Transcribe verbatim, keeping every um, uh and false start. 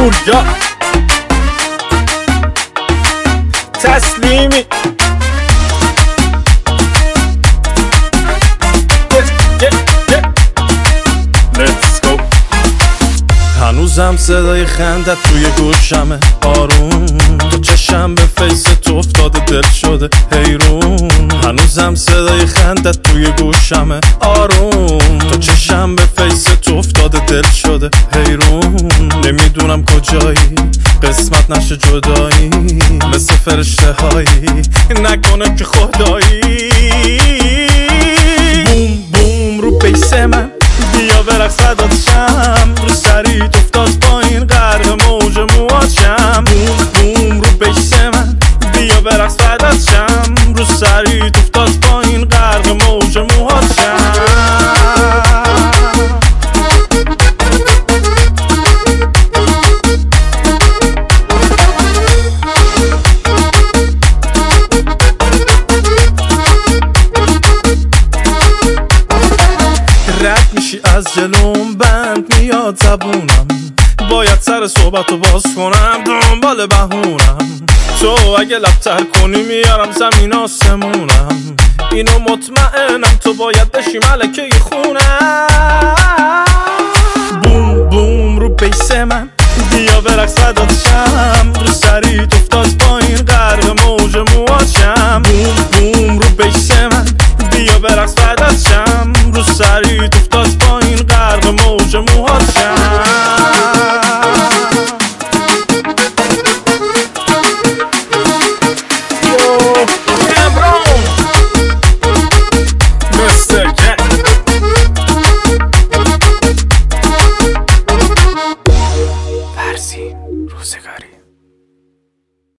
پوریا تسلیمی هنوزم صدای خندت توی گوشمه آروم، تو چشم به فیس تو افتاده دل شده حیرون. هنوزم صدای خندت توی گوشمه آروم، تو چشم به فیس تو افتاده دل شده حیرون. نمیدونم کجایی قسمت نشه جدایی، مثل فرشته هایی نکنه که خدایی. بوم بوم رو پیس من بیا برقص فدات شم، رو سریت افتاد پایین غرق موج موهاشم. بوم بوم رو پیس من بیا برقص فدات شم، رو سریت افتاد پایین غرق موج موهاشم. رد میشی از جلوم بند میاد زبونم، باید سر صحبتو باز کنم دنبال بهونم. تو اگه لبتر کنی میارم زمین آسمونم، اینو مطمئنم تو باید بشی ملکه خونم. بوم بوم رو پیس من بیا برقص فدات شم، رو سریت افتاد پایین غرق موج موهاشم. بوم بوم رو پیس من بیا برقص فدات شم، رو سریت افتاد پایین غرق موج موهاشم. فرسی روزگاری